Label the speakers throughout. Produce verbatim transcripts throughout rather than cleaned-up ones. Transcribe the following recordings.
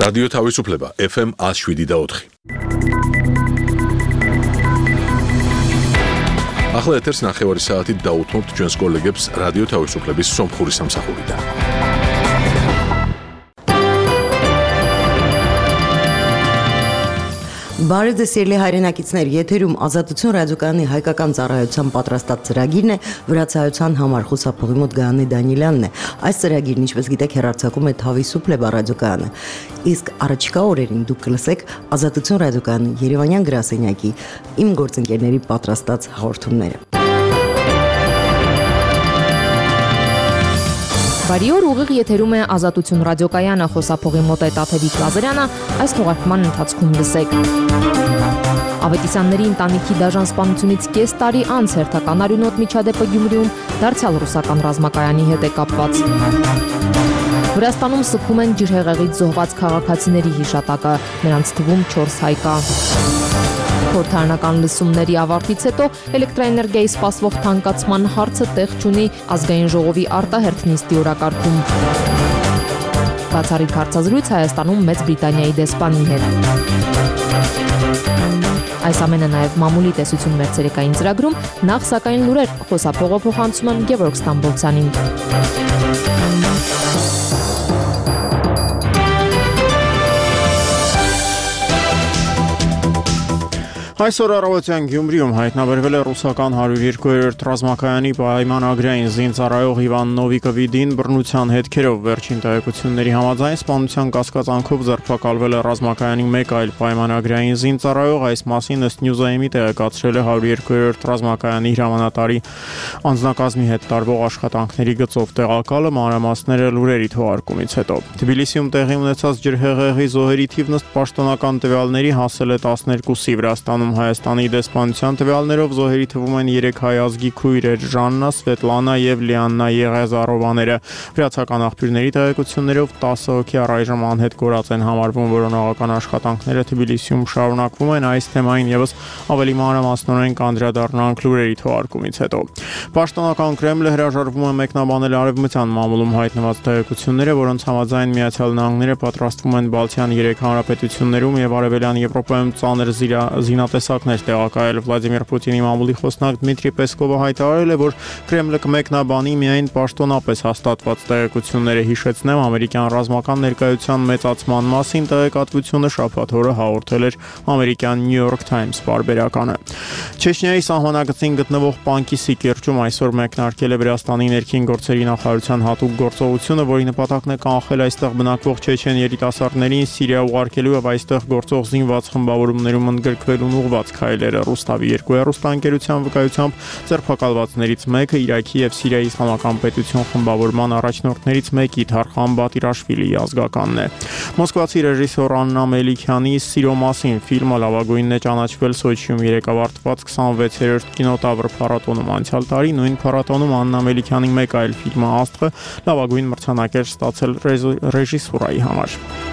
Speaker 1: რადიო თავისუფლება ეფ ემ one oh seven და four. ახლა ეთერს ნახევარი საათით დაუთმობთ ჩვენს კოლეგებს რადიო თავისუფლების სომხური სამსახურიდან.
Speaker 2: Բարև ձեզ սիրելի հայրենակիցներ, եթերում Ազատություն ռադիոկայանի հայկական ծառայության պատրաստած ծրագիրն է, վրացայության համար խուսափողի մոտ Գայանե Դանիելյանն է։ Այս ծրագիրն, ինչպես գիտեք, հեռարձակում է Თავისუფლება ռադիոկայանը։ Իսկ առաջիկա օրերին դուք կլսեք Ազատություն ռադիոկայանի Երևանյան գրասենյակի իմ գործընկերների պատրաստած հաղորդումները։
Speaker 3: Բարի օր, ուղիղ եթերում է Ազատություն ռադիոկայանը, խոսափողի մոտ է Տաթևիկ Լազարյանը, այս թողարկման ընթացքում լսեք։ Ավետիսյանների ընտանիքի դաժան սպանությունից կես տարի անց հերթական արյունոտ միջադեպը Գյումրիում դարձյալ ռուսական ռազմակայանի հետ է կապված։ Վրաստանում սգում են ջրհեղեղից զոհված քաղաքացիների հիշատակը, նրանց թվում չորս հայ կա։ Խորհրդարանական լսումների ավարտից հետո էլեկտրաէներգիայի սպասվող թանկացման հարցը տեղ չունի ազգային ժողովի արտահերթ նիստի օրակարգում։ Բացառիկ հարցազրույց Հայաստանում Մեծ Բրիտանիայի դեսպանի հետ։ Այս ամենը նաև մամուլի տեսություն մեր ցերեկային ծրագրում, նախ սակայն լուրեր, խոսափողը փոխանցում եմ Գևորգ Ստամբոլցյանին։
Speaker 4: Այսօր առավոտյան Գյումրիում հայտնաբերվել է ռուսական one oh two-րդ ռազմակայանի պայմանագրային զինծառայող Իվան Նովիկովիդին բռնության հետքերով վերջին տեղեկությունների համաձայն սպանության կասկածանքով ձերբակալվել է ռազմակայանի մեկ այլ պայմանագրային զինծառայող, այս մասին ըստ Նյուզայմի տեղեկացրել է one oh two-րդ ռազմակայանի հրամանատարի անձնակազմի հետ տարվող աշխատանքների գծով տեղակալը, մանրամասները լուրերի թողարկումից հետո։ Թբիլիսիում տեղի ունեցած ջրհեղեղի զոհերի թիվն ըստ պաշտոնական տվյալների հասել է twelve-ի, Վրաստանում Հայաստանի դեսպանության տվյալներով զոհերի թվում են երեք հայ ազգի քույրեր Ժաննա, Սվետլանա եւ Լիաննա Եղեզարովաները։ Վրացական աղբյուրների տեղեկություններով ten հոգի առայժմ անհետ կորած են համարվում, որոնողական աշխատանքները Թբիլիսիում շարունակվում են, այս թեմային եւս ավելի մանրամասնորեն կանդրադառնանք լուրերի թողարկումից հետո։ Պաշտոնական Կրեմլը հրաժարվում է մեկնաբանել արևմտյան մամուլում հայտնված տեղեկությունները, որոնց համաձայն Միացյալ Նահանգները պատրաստվում են Բալթյան երեք հանրապետություններում եւ Արևելյան Եվրոպայում ծանր զինատեսակներ տեղակայել։ Վլադիմիր Պուտինի մամուլի խոսնակ Դմիտրի Պեսկովը հայտարարել է, որ Կրեմլը կմեկնաբանի միայն պաշտոնապես հաստատված տեղեկությունները։ Հիշեցնեմ, ամերիկյան ռազմական ներկայության մեծացման մասին տեղեկատվությունը շաբաթ օրը հաղորդել էր ամերիկյան New York Times պարբերականը։ Չեչնիայի սահմանագծին գտնվող Պանկիսի կիրճում այսօր մեկնարկել է Վրաստանի ներքին գործերի նախարարության հատուկ գործողությունը, որի նպատակն է կանխել այստեղ բնակվող չեչեն երիտասարդներին Սիրիա ուղարկելու եւ այստեղ գործող զինված խմբավորումներում ընդգրկվելուն ուղղված քայլերը։ Ռուստավի երկու հեռուստաընկերության վկայությամբ ձերբակալվածներից մեկը Իրաքի եւ Սիրիայի իսլամական պետություն խմբավորման առաջնորդներից մեկի Թարխան Բատիրաշվիլիի ազգականն է։ Մոսկվացի ռեժիսոր Աննա Մելիքյանի «Սիրո մասին» ֆիլմը լավագույնն է ճանաչվել Սոչիում երեկ ավարտված twenty-sixth կինոտավր փառատոնում։ Անցյալ տարի նույն փառատոնում Աննա Մելիքյանի մեկ այլ ֆիլմը «Աստղը» լավագույն մրցանակ էր ստացել ռեժիսուրայի համար։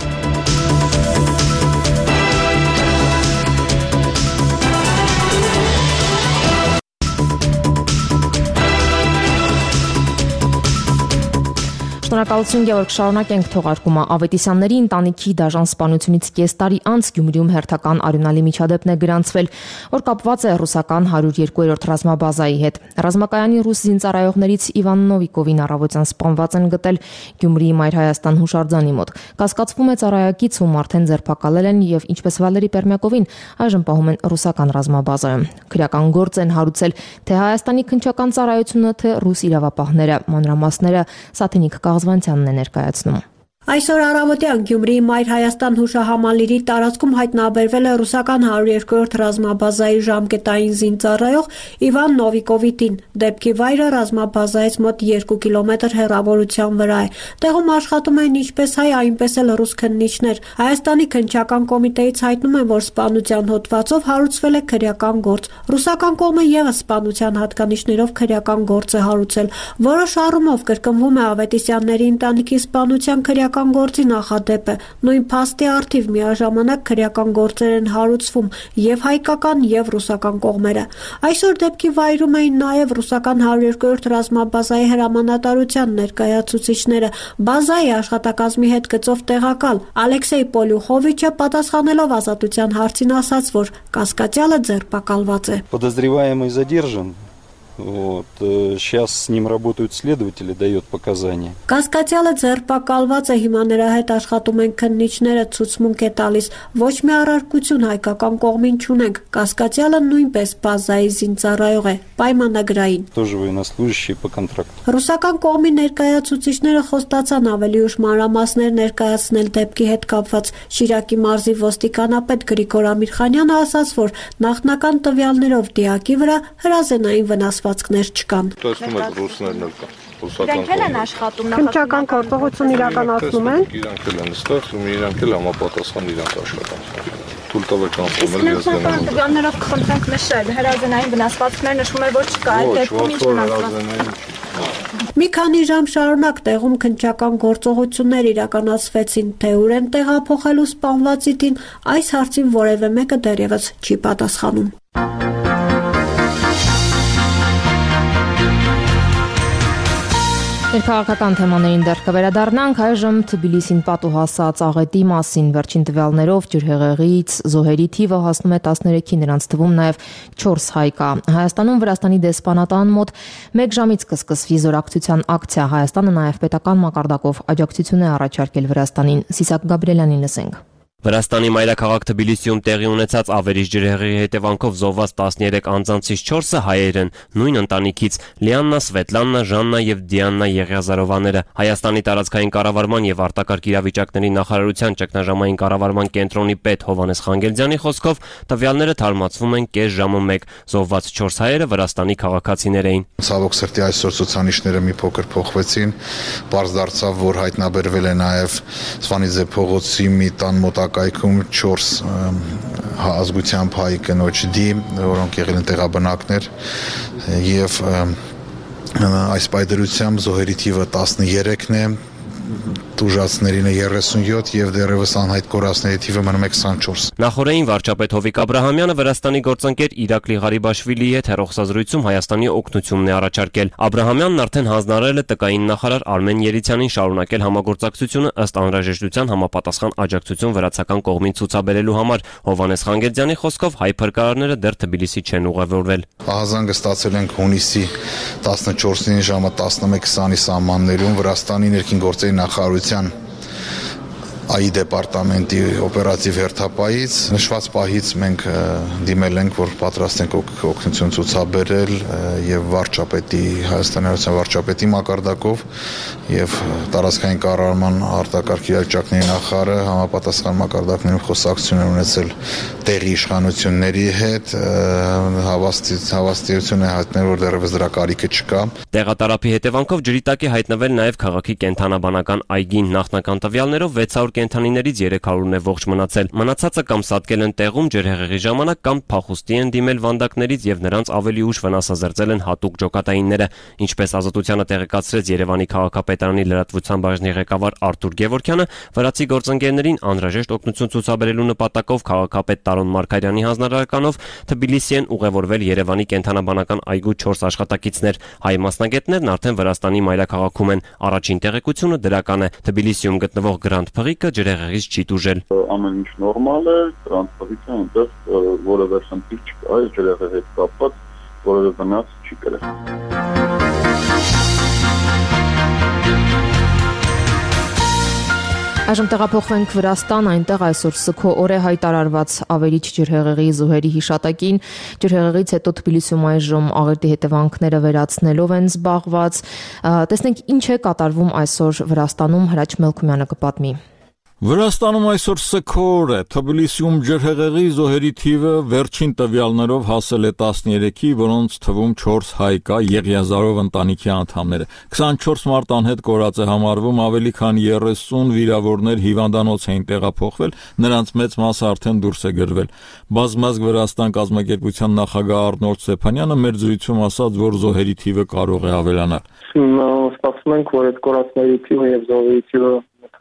Speaker 3: Շնորհակալություն Գևորգ, շարունակենք թողարկումը։ Ավետիսյանների ընտանիքի դաժան սպանությունից կես տարի անց Գյումրիում հերթական արյունալի միջադեպն է գրանցվել, որ կապված է ռուսական one oh two-րդ ռազմաբազայի հետ։ Ռազմակայանի ռուս զինծառայողներից Իվան Նովիկովին առավոտյան սպանված են գտել Գյումրիի Մայր Հայաստան հուշարձանի մոտ։ Կասկածվում է ծառայակից, ում արդեն ձերբակալել են եւ ինչպես Վալերի Պերմյակովին այժմ պահում են ռուսական ռազմաբազայում։ Քրեական գործ են հարուցել թե Հայաստանի քննչական ծառայությունը, թե ռուս իրավապահները։ Մանրամասները Սաթենիկ Կաղզվանցյանն է ներկայացնում։
Speaker 5: Այսօր առավոտյան Գյումրիի Մայր Հայաստան հուշահամալիրի տարածքում հայտնաբերվել է ռուսական one oh two-րդ ռազմաբազայի ժամկետային զինծառայող Իվան Նովիկովիդին։ Դեպքի վայրը ռազմաբազայից մոտ two կիլոմետր հեռավորության վրա է։ Տեղում աշխատում են ինչպես հայ, այնպես էլ ռուս քննիչներ։ Հայաստանի քննչական կոմիտեից հայտնում են, որ սպանության հոդվածով հարուցվել է քրեական գործ։ Ռուսական կողմը եւս սպանության հատկանիշներով քրեական գործ է հարուցել, որոշ առումով կրկնվում է Ավետիսյանների ընտանիքի սպանության քրեական քրեական գործի նախադեպ է։ Նույն փաստի առթիվ միաժամանակ քրեական գործեր են հարուցվում եւ հայկական եւ ռուսական կողմերը։ Այսօր դեպքի վայրում էին նաեւ ռուսական հարյուր երկու-րդ ռազմաբազայի հրամանատարության ներկայացուցիչները։ Բազայի աշխատակազմի հետ գծով տեղակալ Ալեքսեյ Պոլյուխովիչը պատասխանելով Ազատության հարցին ասաց, որ կասկածյալը ձերբակալված է։
Speaker 6: Подозреваемый задержан. Вот. Сейчас с ним работают следователи, дает показания.
Speaker 5: Կասկածյալը ձերբակալված է, հիմա նրա հետ աշխատում են քննիչները, ցուցմունք է տալիս։ Ոչ մի առարկություն հայկական կողմին չունենք։ Կասկածյալը նույնպես բազայի զինծառայող է, պայմանագրային։
Speaker 6: Тоже военнослужащий по контракту.
Speaker 5: Ռուսական կողմի ներկայացուցիչները խոստացան ավելի ուշ մանրամասներ ներկայացնել դեպքի հետ կապված։ Շիրակի մարզի ոստիկանապետ Գրիգոր Ամիրխանյանը ասաց, որ նախնական տվյալներով դիակի վրա հրազենային վնասվածքներ չկան։
Speaker 7: Դրանք են աշխատում
Speaker 5: Քննչական գործողություն իրականացնում են։
Speaker 1: Իրանք էլ են ստեղ, ու իրանք էլ համապատասխան իրանք աշխատանք։ Թույլ տվեք անցնել ես դրանով։
Speaker 7: Տվյալներով կխնդրենք նշել, հրազենային վնասվածքներ նշում է, որ չկա, այդ դեպքում ինչ վնասվածք։
Speaker 5: Մի քանի ժամ շարունակ տեղում քննչական գործողություններ իրականացվեցին, թե ուր են տեղափոխելու սպանվածի տին, այս հարցին որևէ մեկը դեռևս չի պատասխանում։
Speaker 3: Ներքաղաքական թեմաներին դեռ կվերադառնանք, այժմ Թբիլիսին պատուհասած աղետի մասին վերջին տվյալներով ջրհեղեղից զոհերի թիվը հասնում է տասներեքի, նրանց թվում նաև չորս հայ կա։ Հայաստանում Վրաստանի դեսպանատան մոտ մեկ ժամից կսկսվի զորակցության ակցիա, Հայաստանը նաև պետական մակարդակով աջակցություն է առաջարկել Վրաստանին։ Սիսակ Գաբրելյանին լսենք։
Speaker 8: Վրաստանի մայրաքաղաք Թբիլիսիում տեղի ունեցած ավերիչ ջրհեղեղի հետևանքով զոհված տասներեք անձանցից չորսը հայեր են, նույն ընտանիքից՝ Լիաննա, Սվետլաննա, Ժաննա եւ Դիաննա Եղիազարովաները։ Հայաստանի տարածքային կառավարման եւ արտակարգ իրավիճակների նախարարության ճգնաժամային կառավարման կենտրոնի պետ Հովհաննես Խանգելձյանի խոսքով տվյալները թարմացվում են կես ժամը մեկ։ Զոհված չորս հայերը Վրաստանի քաղաքացիներ էին։
Speaker 9: Ցավոք սրտի այսօր ցուցանիշները մի փոքր փոխվեցին, բարձ դարձավ, որ հայտնաբերվել է նաեւ Սվանիձե փողոցի մի տան մոտակայքում չորս ազգությամբ հայ կնոջ դի, որոնք եղել են տեղաբնակներ, եւ այս պայդրությամբ զոհերի թիվը տասներեքն է, տուժածներին է երեսունյոթ եւ դեռևս անհայտ կորածների թիվը մնում է քսանչորս։
Speaker 8: Նախորդին վարչապետ Հովիկ Աբրահամյանը Վրաստանի գործընկեր Իրակլի Ղարիբաշվիլիի հետ հեռախոսազրույցում Հայաստանի օգնությունն է առաջարկել։ Աբրահամյանն արդեն հանձնարարել է տկային նախարար Արմեն Երիցյանին շարունակել համագործակցությունը ըստ անհրաժեշտության համապատասխան աջակցություն վրացական կողմին ցուցաբերելու համար։ Հովհաննես Խանգելձյանի խոսքով հայ փրկարարները դեռ Թբիլիսի չեն ուղևորվել։
Speaker 9: Ահազանգը ստացել ենք հունիսի տասնչորսին ժամը տասնմեկ քսանի սահմաններում Վրաստանի ներքին գործերի նախարարության ԱԻ դեպարտամենտի օպերատիվ հերթապայից նշված պահից մենք դիմել ենք, որ պատրաստ ենք օգնություն ցուցաբերել եւ վարչապետի Հայաստանի Հանրապետության վարչապետի մակարդակով եւ տարածքային կառավարման արտակարգ իրավիճակների նախարարը համապատասխան մակարդակներում խոսակցություն են ունեցել տեղի իշխանությունների հետ, հավաստիություն է հայտնել, որ դեռևս դրա կարիքը չկա։
Speaker 8: Տեղատարափի հետևանքով ջրի տակ է հայտնվել նաև քաղաքի կենթանաբանական այգին, նախնական տվյալներով վեց հարյուր կենթանիներից երեք հարյուրն է ողջ մնացել։ Մնացածը կամ սատկել են տեղում ջրհեղեղի ժամանակ, կամ փախուստի են դիմել վանդակներից եւ նրանց ավելի ուշ վնասազերծել են հատուկ ջոկատայինները։ Ինչպես Ազատությանը տեղեկացրեց Երևանի քաղաքապետարանի լրատվության բաժնի ղեկավար Արթուր Գևորգյանը, վրացի գործընկերներին անհրաժեշտ օգնություն ցուցաբերելու նպատակով քաղաքապետ Տարոն Մարգարյանի հանձնարարականով Թբիլիսի են ուղևորվել Երևանի կենթանաբանական այգու չորս աշխատակիցներ։ Հայ մասնագետներն արդեն Վրաստանի մայրաքաղաքում են։ Առաջին տեղեկությունը դրական է։ Թբիլիսիում գտնվող Գրանդ Փղիկը ջրհեղեղից չի տուժել։
Speaker 10: Ամեն ինչ նորմալ է, Գրանդ Փղիկը այնտեղ որևէ խնդիր չկա, այս ջրհեղեղի հետ կապված որևէ վնաս չի կրել։
Speaker 3: Այժմ տեղափոխվենք Վրաստան, այնտեղ այսօր Սքո օր է հայտարարված ավերիչ ջրհեղեղի զոհերի հիշատակին։ Ջրհեղեղից հետո Թբիլիսիում այժմ աղետի հետևանքները վերացնելով են զբաղված։ Տեսնենք ինչ է կատարվում այսօր Վրաստանում, Հրաչ Մելքումյանը կպատմի։
Speaker 11: Վրաստանում այսօր Սքո օր է, Թբիլիսիում ջրհեղեղի զոհերի թիվը վերջին տվյալներով հասել է տասներեքի, որոնց թվում չորս հայ կա, Եղիազարով ընտանիքի անդամները։ քսանչորս մարդ անհետ կորած է համարվում, ավելի քան երեսուն վիրավորներ հիվանդանոց էին տեղափոխվել, նրանց մեծ մասը արդեն դուրս է գրվել։ Բազմազգ Վրաստան կազմակերպության նախագահ Արնոլդ Ստեփանյանը մեր զրույցում ասաց, որ զոհերի թիվը կարող է ավելանալ։
Speaker 10: Սպասում ենք, որ այդ կորածների թիվը եւ զոհերի թիվը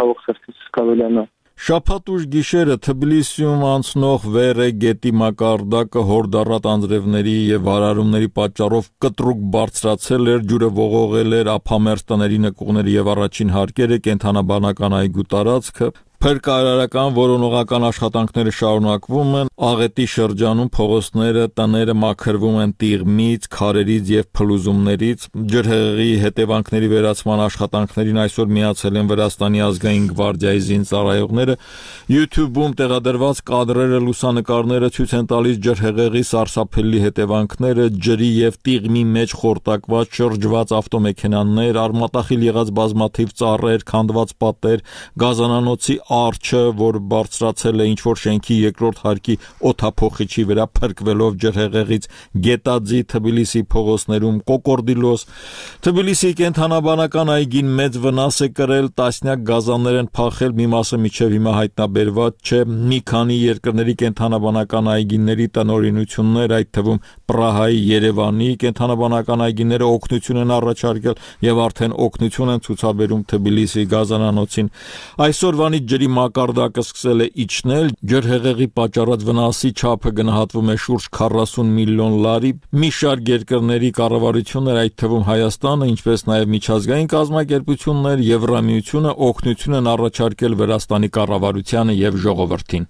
Speaker 10: ցավոք սրտից կավելանա։
Speaker 11: Շաբաթ ուշ գիշերը Թբիլիսիում անցնող Վերը գետի մակարդակը հորդառատ անձրևների եւ վարարումների պատճառով կտրուկ բարձրացել էր, ջուրը ողողել էր ափամերձ տների նկուղները եւ առաջին հարկերը, կենթանաբանական այգու տարածքը։ Փրկարարական որոնողական աշխատանքները շարունակվում են, Աղետի շրջանում փողոցները, տները մաքրվում են տիղմից, քարերից եւ փլուզումներից, ջրհեղեղի հետևանքների վերացման աշխատանքներին այսօր միացել են Վրաստանի ազգային գվարդիայի զինծառայողները, YouTube-ում տեղադրված կադրերը, լուսանկարները ցույց են տալիս ջրհեղեղի սարսափելի հետևանքները, ջրի եւ տիղմի մեջ խորտակված շրջված ավտոմեքենաներ, արմատախիլ եղած բազմաթիվ ծառեր, քանդված պատեր, գազանանոցի արջը, որ բարձրացել է ինչ-որ շենքի երկրորդ հարկի օդափոխիչի վրա փրկվելով ջրհեղեղից, Գետաձի, Թբիլիսի փողոցներում կոկորդիլոս։ Թբիլիսի կենթանաբանական այգին մեծ վնաս է կրել, տասնյակ գազաններ են փախել, մի մասը մինչև հիմա հայտնաբերված չէ, մի քանի երկրների կենթանաբանական այգիների տնօրինություններ, այդ թվում Պրահայի, Երևանի կենթանաբանական այգիները օգնություն են առաջարկել եւ արդեն օգնություն են ցուցաբերում Թբիլիսի գազանանոցին։ Այսօրվանից ջրի մակարդակը սկսել է իջնել, ջրհեղեղի պատճառած վնասի չափը գնահատվում է շուրջ քառասուն միլիոն լարի։ Մի շարք երկրների կառավարություններ, այդ թվում Հայաստանը, ինչպես նաև միջազգային կազմակերպություններ, Եվրամիությունը օգնություն են առաջարկել Վրաստանի կառավարությանը եւ ժողովրդին։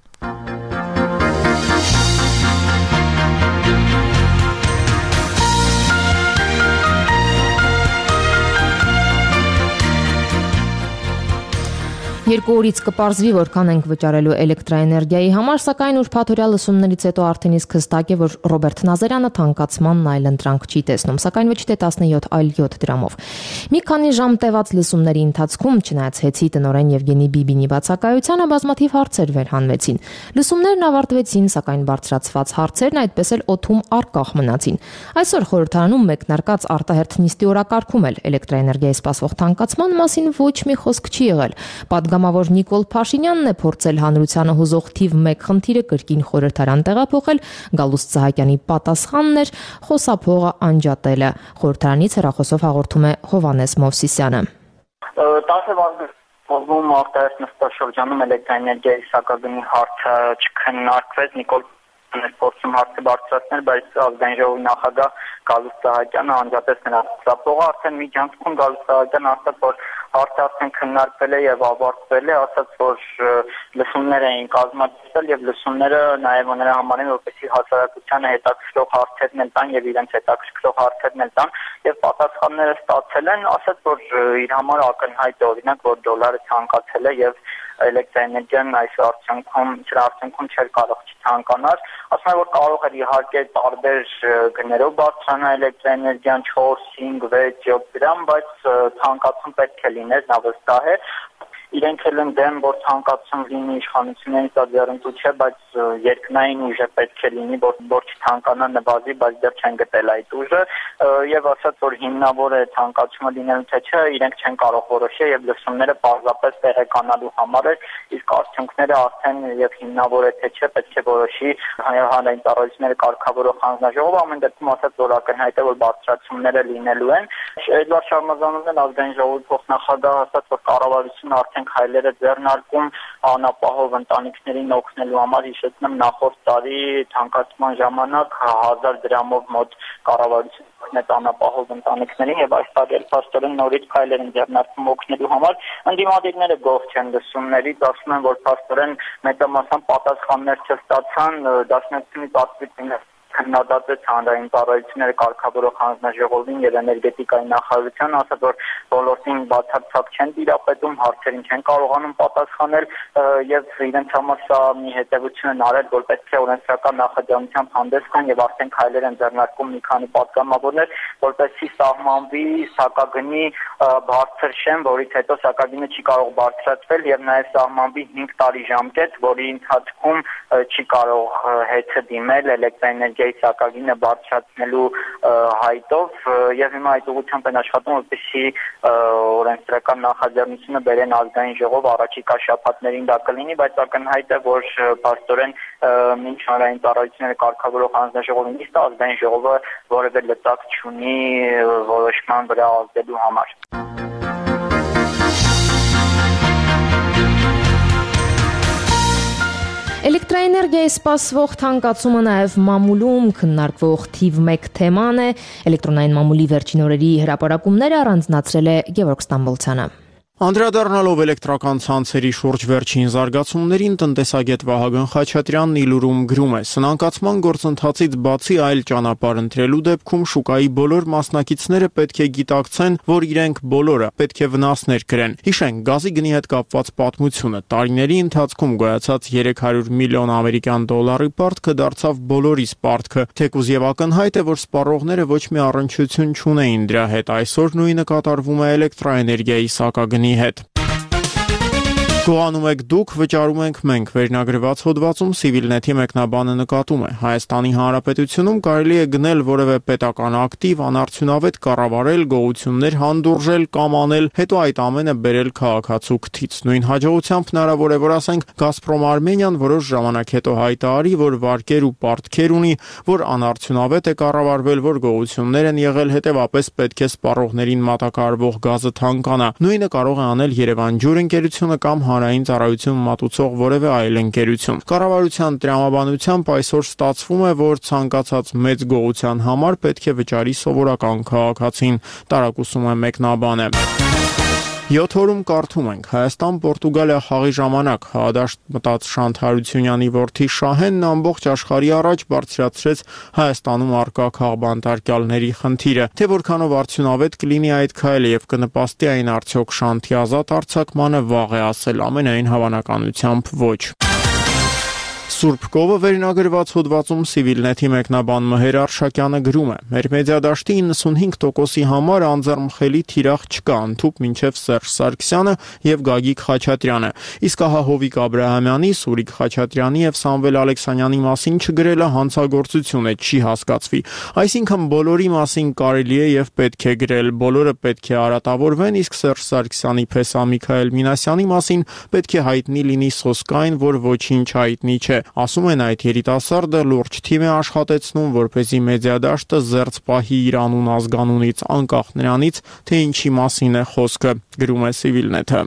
Speaker 3: Երկու օրից կպարզվի, որքան ենք վճարելու էլեկտրաէներգիայի համար, սակայն ուրբաթօրյա լսումներից հետո արդեն իսկ հստակ է, որ Ռոբերտ Նազարյանը թանկացմանն այլ ընտրանք չի տեսնում, սակայն ոչ թե տասնյոթ, այլ յոթ դրամով։ Մի քանի ժամ տևած լսումների ընթացքում, չնայած հեծի տնօրեն Եվգենի Բիբինի բացակայությանը, բազմաթիվ հարցեր վերհանվեցին։ Լսումներն ավարտվեցին, սակայն բարձրացված հարցերն այդպես էլ օդում առկախ մնացին։ Այսօր խորհրդարանում մեկնարկած արտահերթ նիստի օրակարգում էլ էլեկտրաէներգիայի սպասվող թանկացման մասին ոչ մի խոսք չի եղել։ Պատգամավոր Նիկոլ Փաշինյանն է փորձել հանրությանը հուզող թիվ մեկ խնդիրը կրկին խորհրդարան տեղափոխել, Գալուստ Սահակյանի պատասխանն էր խոսափողը անջատելը։ Խորհրդարանից հեռախոսով հաղորդում է Հովանես Մովսիսյանը։
Speaker 12: Ով արտահերթ նստաշրջանում էլեկտրաէներգիայի սակագնի հարցը չքննարկվեց, Նիկոլ փորձում հարցը բարձրացնել, բայց ազգային ժողովի նախագահ Գալուստ Սահակյանը անջատեց նրա խոսափողը, արդեն միջանցքում Գալուստ Սահակյանը ասաց, որ հարցը արդեն քննարկվել է եւ ավարտվել է, ասաց, որ լսումներ էին կազմակերպել եւ լսումները նաեւ նրա համար են, որպեսզի հասարակությանը հետաքրքրող հարցերն էլ տան եւ իրենց հետաքրքրող հարցերն էլ տան եւ պատասխանները ստացել են, ասաց, որ իր համար ակնհայտ է, օրինակ, որ դոլարը ցանկացել է եւ էլեկտրաէներգիան այս արդյունքում, դրա արդյունքում չէր կարող չցանկանալ, ասում է, որ կարող էր իհարկե տարբեր գներով բարձրանալ էլեկտրաէներգիան չորս, հինգ, վեց, յոթ դրամ, բայց ցանկացում պետք է լիներ, նա վստահ է։ Իրենք էլ են դեմ, որ ցանկացում լինի իշխանությունների ծառայությունից չէ, բայց երկնային ուժը պետք է լինի, որ որ չցանկանա նվազի, բայց դեռ չեն գտել այդ ուժը, եւ ասաց, որ հիմնավոր է ցանկացումը լինելու թե չէ, իրենք չեն կարող որոշել եւ լսումները պարզապես տեղեկանալու համար է, իսկ արդյունքները արդեն եւ հիմնավոր է թե չէ, պետք է որոշի հանրային ծառայությունների կարգավորող հանձնաժողովը, ամեն դեպքում ասաց, որ ակնհայտ է, որ բարձրացումները լինելու են։ Էդվարդ Շարմազանովն ազգային ժողովի փոխնախագահ ասաց, որ կառավարությունը արդեն հայլերը ձեռնարկում անապահով ընտանիքներին օգնելու համար, հիշեցնեմ, նախորդ տարի թանկացման ժամանակ հազար դրամով մոտ կառավարությունը օգնեց անապահով ընտանիքներին եւ այս տարի փաստորեն նորից հայլեր են ձեռնարկում օգնելու համար։ Ընդդիմադիրները գոհ չեն լսումներից, ասում են, որ փաստորեն մեծամասամբ պատասխաններ չստացան, դաշնակցությունից ակտիվներ քննադատեց հանրային ծառայությունների կարգավորող հանձնաժողովին եւ էներգետիկայի նախարարությանը, ասաց, որ ոլորտին բացարձակ չեն տիրապետում, հարցերին չեն կարողանում պատասխանել եւ իրենց համար սա մի հետեւություն են արել, որ պետք է օրենսդրական նախաձեռնությամբ հանդես գան եւ արդեն քայլեր են ձեռնարկում մի քանի պատգամավորներ, որպեսզի սահմանվի սակագնի բարձր շեմ, որից հետո սակագինը չի կարող բարձրացվել եւ նաեւ սահմանվի հինգ տարի ժամկետ, որի ընթացքում չի կարող հետը դիմել էլեկտրաէներգիայի սակագինը բարձրացնելու հայտով եւ հիմա այդ ուղղությամբ են աշխատում, որպեսզի օրենսդրական նախաձեռնությունը բերեն ազգային ժողով, առաջիկա շաբաթներին դա կլինի, բայց ակնհայտ է, որ փաստորեն մինչ հանրային ծառայությունների կարգավորող հանձնաժողովի նիստը ազգային ժողովը որևէ լծակ չունի որոշման վրա ազդելու համար։
Speaker 3: Էլեկտրաէներգիայի սպասվող թանկացումը նաև մամուլում քննարկվող թիվ մեկ թեման է։ Էլեկտրոնային մամուլի վերջին օրերի հրապարակումները առանձնացրել է Գևորգ Ստամբոլցյանը։
Speaker 4: Անդրադառնալով էլեկտրական ցանցերի շուրջ վերջին զարգացումներին, տնտեսագետ Վահագն Խաչատրյանն Իլուրում գրում է. «Սնանկացման գործընթացից բացի այլ ճանապարհ ընտրելու դեպքում շուկայի բոլոր մասնակիցները պետք է գիտակցեն, որ իրենք բոլորը պետք է վնասներ կրեն։ Հիշենք գազի գնի հետ կապված պատմությունը։ Տարիների ընթացքում գոյացած երեք հարյուր միլիոն ամերիկյան դոլարի պարտքը դարձավ բոլորիս պարտքը։ Թեկուզ եւ ակնհայտ է, որ սպառողները ոչ մի առնչություն չունեին դրա հետ։ Այսօր նույնը կատարվում է էլեկտրաէներգիայի սակագնի հետ։ Գոհանում եք դուք, վճարում ենք մենք» վերնագրված հոդվածում Civilnet-ի մեկնաբանը նկատում է. Հայաստանի Հանրապետությունում կարելի է գնել որևէ պետական ակտիվ, անարդյունավետ կառավարել, գողություններ հանդուրժել կամ անել, հետո այդ ամենը բերել քաղաքացու քթից։ Նույն հաջողությամբ հնարավոր է, որ ասենք Գազպրոմ Արմենիան որոշ ժամանակ հետո հայտարարի, որ վարկեր ու պարտքեր ունի, որ անարդյունավետ է կառավարվել, որ գողություններ են եղել, հետևապես պետք է սպառողներին մատակարարվող գազը թանկանա։ Նույնը կարող է անել Երևան ջուր ընկերությունը կամ հանրային ծառայություն մատուցող որևէ այլ ընկերություն։ Կառավարության տրամաբանությամբ այսօր ստացվում է, որ ցանկացած մեծ գողության համար պետք է վճարի սովորական քաղաքացին, տարակուսում է մեկնաբանը։ յոթ օրում կարդում ենք. Հայաստան-Պորտուգալիա խաղի ժամանակ հադաշտ մտած Շանթ Հարությունյանի որդի Շահենն ամբողջ աշխարհի առաջ բարձրացրեց Հայաստանում առկա քաղբանտարկյալների խնդիրը, թե որքանով արդյունավետ կլինի այդ քայլը եւ կնպաստի այն արդյոք Շանթի ազատ արձակմանը, վաղ է ասել, ամենայն հավանականությամբ ոչ։ Սուրբ Կովը վերնագրված հոդվածում Civilnet-ի մեկնաբան Մհեր Արշակյանը գրում է. Մեր մեդիադաշտի իննսունհինգ տոկոսի համար անձեռնմխելի թիրախ չկա, ընդհուպ մինչև Սերժ Սարգսյանը եւ Գագիկ Խաչատրյանը, իսկ ահա Հովիկ Աբրահամյանի, Սուրիկ Խաչատրյանի եւ Սամվել Ալեքսանյանի մասին չգրելը հանցագործություն է, չի հասկացվի։ Այսինքն բոլորի մասին կարելի է եւ պետք է գրել, բոլորը պետք է արատավորվեն, իսկ Սերժ Սարգսյանի փեսա Միքայել Մինասյանի մասին պետք է հայտնի լինի սոսկային, որ ոչինչ հայտնի չէ։ Ասում են այդ երիտասարդը լուրջ թիմ է աշխատեցնում, որպեսզի մեդիադաշտը զերծ պահի իր անուն ազգանունից, անկախ նրանից, թե ինչի մասին է խոսքը, գրում է Civilnet-ը։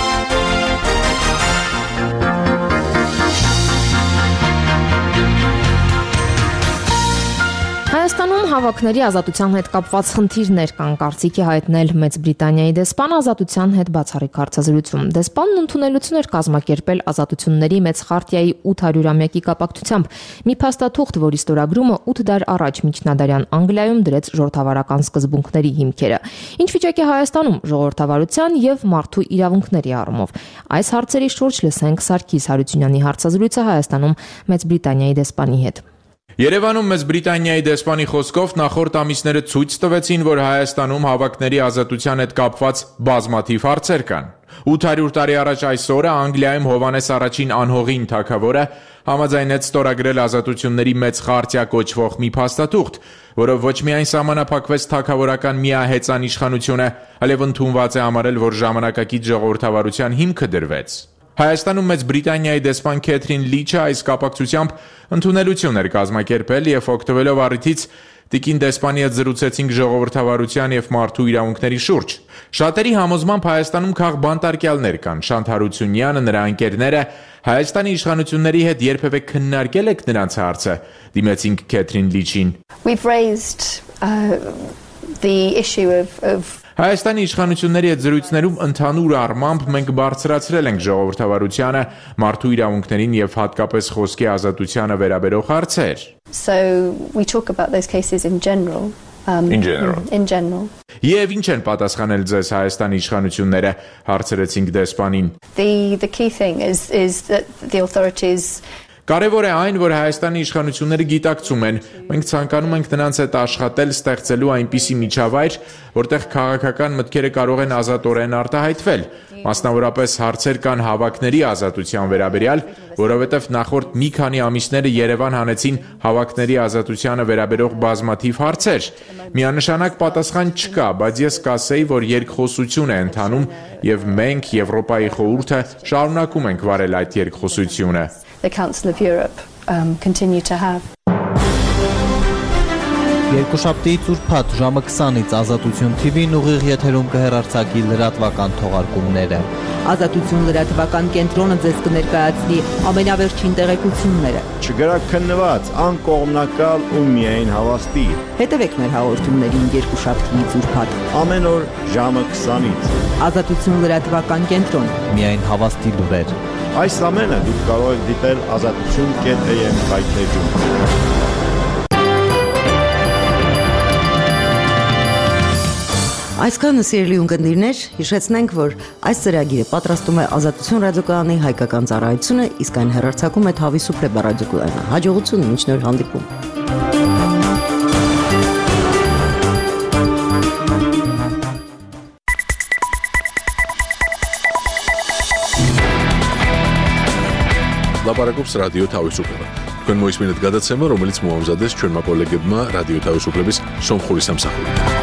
Speaker 3: Հայաստանում հավաքների ազատության հետ կապված խնդիրներ կան, կարծիքի հայտնել Մեծ Բրիտանիայի դեսպան ազատության հետ բացառիկ հարցազրույցում։ Դեսպանն ընդունելություն էր կազմակերպել ազատությունների մեծ խարտիայի ութ հարյուրամյակի կապակցությամբ մի փաստաթուղթ, որի ստորագրումը ութ դար առաջ միջնադարյան Անգլիայում դրեց ժողովրդավարական սկզբունքների հիմքերը։ Ինչ վիճակ է Հայաստանում ժողովրդավարության եւ մարդու իրավունքների առումով։ Այս հարցերի շուրջ լսենք Սարգիս Հարությունյանի հարցազրույցը Հայաստանում Մեծ Բրիտանիայի դեսպանի հետ։
Speaker 13: Երևանում Մեծ Բրիտանիայի դեսպանի խոսքով նախորդ ամիսները ցույց տվեցին, որ Հայաստանում հավաքների ազատության հետ կապված բազմաթիվ հարցեր կան։ ութ հարյուր տարի առաջ այս օրը Անգլիայում Հովհաննես առաջին անհողին թագավորը համաձայնեց ստորագրել ազատությունների մեծ խարտիա կոչվող մի փաստաթուղթ, որով ոչ միայն սահմանափակվեց թագավորական միահեծան իշխանությունը, այլև ընդունված է համարել, որ ժամանակակից ժողովրդավարության հիմքը դրվեց։ Հայաստանում Մեծ Բրիտանիայի դեսպան Քեթրին Լիչը այս կապակցությամբ ընդունելություն էր կազմակերպել եւ օգտվելով առիթից տիկին դեսպանի հետ զրուցեցինք ժողովրդավարության եւ մարդու իրավունքների շուրջ։ Շատերի համոզմամբ Հայաստանում քաղբանտարկյալներ կան։ Շանթ Հարությունյանը, նրա ընկերները Հայաստանի իշխանությունների հետ երբևէ քննարկել եք նրանց հարցը։ Դիմեցինք Քեթրին Լիչին։
Speaker 14: We've raised uh, the issue of of
Speaker 13: Հայաստանի իշխանությունների հետ զրույցներում ընդհանուր առմամբ մենք բարձրացրել ենք ժողովրդավարությանը, մարդու իրավունքներին եւ հատկապես խոսքի ազատությանը վերաբերող հարցեր։
Speaker 14: So we talk about those cases in general. Um,
Speaker 13: in general.
Speaker 14: In general.
Speaker 13: Եվ ինչ են պատասխանել ձեզ Հայաստանի իշխանությունները, հարցրեցինք դեսպանին։
Speaker 14: The the key thing is is that the authorities
Speaker 13: Կարևոր է այն, որ Հայաստանի իշխանությունները գիտակցում են, մենք ցանկանում ենք նրանց հետ աշխատել, ստեղծելու այնպիսի միջավայր, որտեղ քաղաքական մտքերը կարող են ազատորեն արտահայտվել։ Մասնավորապես հարցեր կան հավաքների ազատության վերաբերյալ, որովհետև նախորդ մի քանի ամիսները Երևան հանեցին հավաքների ազատությանը վերաբերող բազմաթիվ հարցեր։ Միանշանակ պատասխան չկա, բայց ես կասեի, որ երկխոսություն է ընթանում եւ մենք Եվրոպայի խորհուրդը շարունակում ենք վարել այդ երկխոսությունը։
Speaker 14: The Council of Europe um, continue to have.
Speaker 15: Երկուշաբթիից ուրբաթ ժամը քսանից Ազատություն թի վին ուղիղ եթերում կհեռարձակի լրատվական թողարկումները։
Speaker 16: Ազատություն լրատվական կենտրոնը ձեզ կներկայացնի ամենավերջին տեղեկությունները։
Speaker 17: Չգրաքննված, անկողմնակալ ու միայն հավաստի։
Speaker 16: Հետևեք մեր հաղորդումներին երկուշաբթիից ուրբաթ
Speaker 17: ամեն օր ժամը քսանից։
Speaker 16: Ազատություն լրատվական կենտրոն։
Speaker 15: Միայն հավաստի լուրեր։
Speaker 17: Այս ամենը դուք կարող եք դիտել ազատություն կետ էյ էմ հայտներում։
Speaker 2: Այսքանը սիրելի ունկնդիրներ, հիշեցնենք, որ այս ծրագիրը պատրաստում է Ազատություն ռադիոկայանի հայկական ծառայությունը, իսկ այն հեռարձակում է Թավիսուփլե ռադիոկայանը։ Հաջողություն, մինչ նոր հանդիպում։
Speaker 1: Լապարակոպս ռադիո Թավիսուփլե։ Քան մոյս մինետ գադացեմը, რომელიც մոամզադես չորմա կոլեգեբմա ռադիո Թավիսուփլեբիս Սոմխորիս ամսախորի։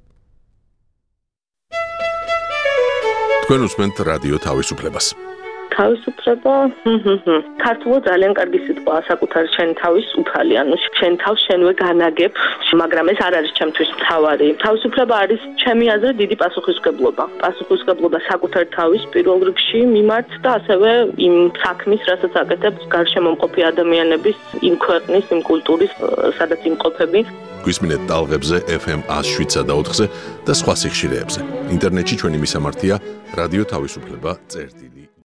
Speaker 1: Თქვენ უსმენთ რადიო თავისუფლებას.
Speaker 18: თავისუფლება, ქართულად ძალიან კარგი სიტყვაა საკუთარი შენი თავის უფალი, ანუ შენ თავს შენვე განაგებ, მაგრამ ეს არ არის ჩემთვის მთავარი. თავისუფლება არის ჩემი აზრით დიდი პასუხისმგებლობა. პასუხისმგებლობა საკუთარ თავის პირველ რიგში მიმართ და ასევე იმ საქმის, რასაც აკეთებს გარშემო მყოფი ადამიანების, იმ ქვეყნის, იმ კულტურის, სადაც იმყოფები.
Speaker 1: გვისმინეთ ტალღებზე ეფ ემ one oh seven და ოთხზე და სხვა სიხშირეებზე. ინტერნეტში ჩვენი მისამართია რადიო თავისუფლება წერტილი